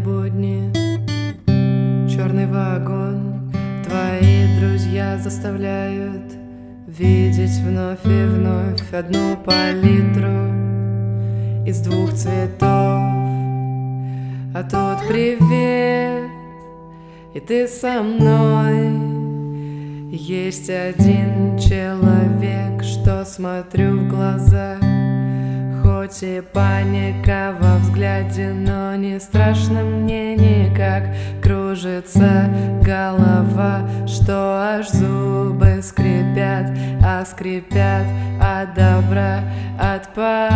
будни, черный вагон. Твои друзья заставляют видеть вновь и вновь одну палитру из двух цветов. А тут привет, и ты со мной. Есть один человек, что смотрю в глаза. Хоть и паника во взгляде, но не страшно мне никак. Кружится голова, что аж зубы скрипят, а скрипят от добра, от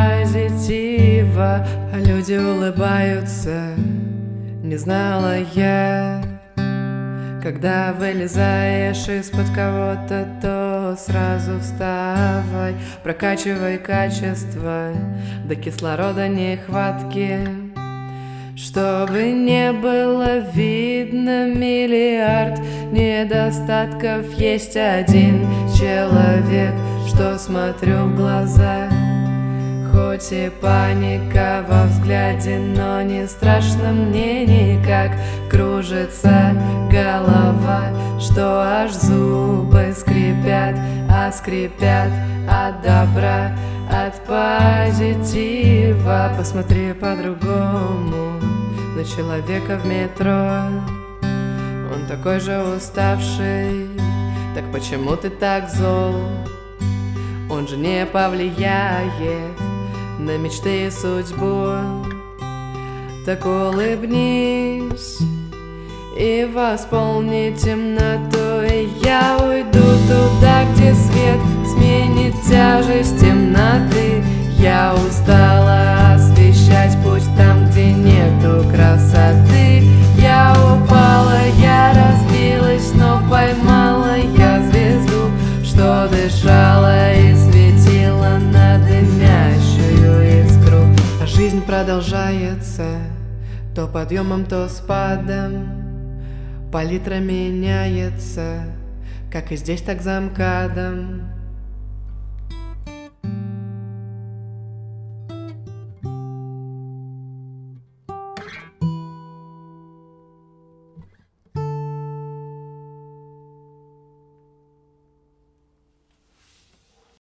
позитива. А люди улыбаются, не знала я. Когда вылезаешь из-под кого-то, то сразу вставай, прокачивай качество до кислорода нехватки. Чтобы не было видно миллиард недостатков, есть один человек, что смотрю в глаза. Хоть и паника во взгляде, но не страшно мне никак. Кружится голова, что аж зубы скрипят, а скрипят от добра, от позитива. Посмотри по-другому на человека в метро. Он такой же уставший, так почему ты так зол? Он же не повлияет на мечты и судьбу. Так улыбнись и восполни темноту, и я уйду туда, где свет сменит тяжесть темноты. Я устала освещать путь там, где нету красоты. Я упала, я разбилась, но поймала я звезду, что дышала и светила на дымящую искру. А жизнь продолжается, то подъемом, то спадом. Палитра меняется, как и здесь, так за МКАДом.